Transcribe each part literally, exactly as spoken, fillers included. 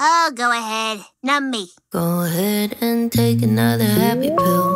Oh, go ahead. Numb me. Go ahead and take another happy pill.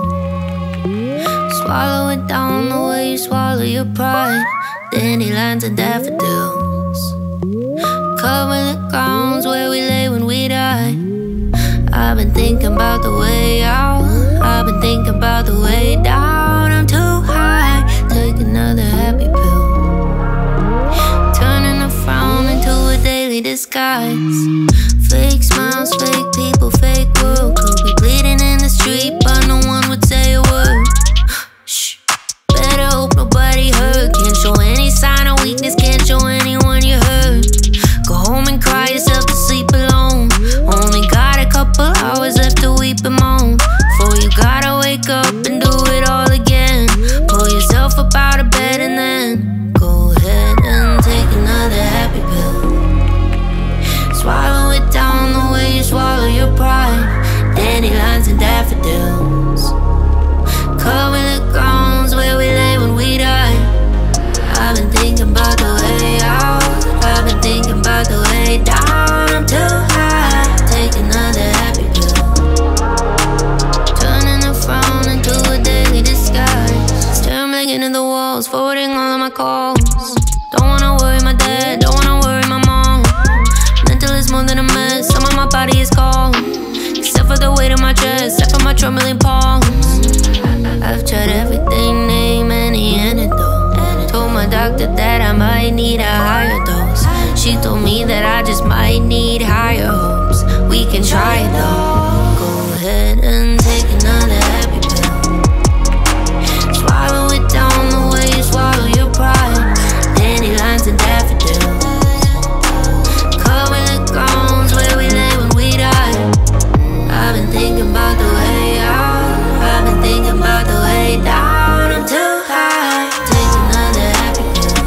Swallow it down the way you swallow your pride. Dandelions and daffodils cover the grounds where we lay when we die. I've been thinking about the way out. I've been thinking about the way down. I'm too high. Take another happy pill. Turning a frown into a daily disguise. Fake smiles, fake people, fake world. Could be bleeding in the street, but no one would say a word. Shh, better hope nobody heard. Can't show any sign of weakness, can't show anyone you heard. Go home and cry yourself to sleep alone. Only got a couple hours left to weep and moan. Before you gotta wake up and do it all again. Pull yourself up out of bed and then go ahead and take another happy pill. Swallow it down the way you swallow your pride. Dandelions and daffodils cover the grounds where we lay when we die. I've been thinking about the way out. I've been thinking about the way down. I'm too high. Take another happy pill. Turning a frown into a daily disguise. Staring back into the walls, forwarding all of my calls. Don't wanna worry my dad, don't wanna worry my mom. Mental is more than a mess, some of my body is calm. Except for the weight of my chest, except for my trembling palms. I've tried everything, name any antidote. Told my doctor that I might need a higher dose. She told me that I just might need higher hopes. We can try it though. Go ahead and take another happy pill. Swallow it down the way you swallow your pride. Dandelions and daffodils cover the grounds where we lay when we die. I've been thinking about the way out. I've been thinking about the way down. I'm too high. Take another happy pill.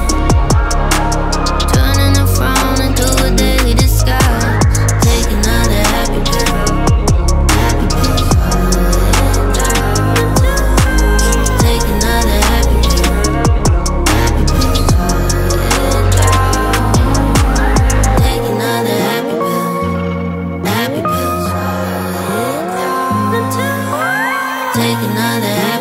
Turning a frown into a daily disguise. Take another happy pill. Happy pill. Take another happy pill. Happy pill. Take another happy pill. Happy pill. Take another happy